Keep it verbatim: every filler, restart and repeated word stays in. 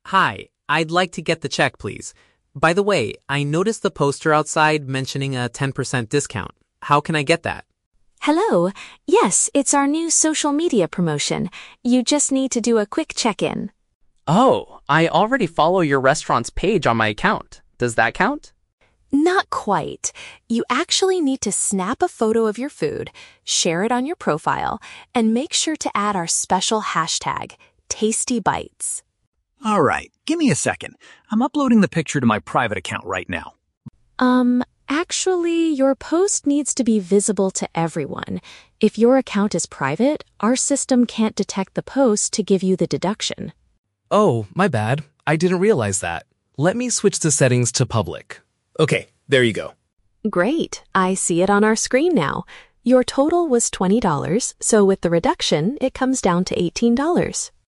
Hi, I'd like to get the check, please. By the way, I noticed the poster outside mentioning a ten percent discount. How can I get that? Hello. Yes, it's our new social media promotion. You just need to do a quick check-in. Oh, I already follow your restaurant's page on my account. Does that count? Not quite. You actually need to snap a photo of your food, share it on your profile, and make sure to add our special hashtag, TastyBites. All right, give me a second. I'm uploading the picture to my private account right now. Um, actually, your post needs to be visible to everyone. If your account is private, our system can't detect the post to give you the deduction. Oh, my bad. I didn't realize that. Let me switch the settings to public. Okay, there you go. Great. I see it on our screen now. Your total was twenty dollars, so with the reduction, it comes down to eighteen dollars.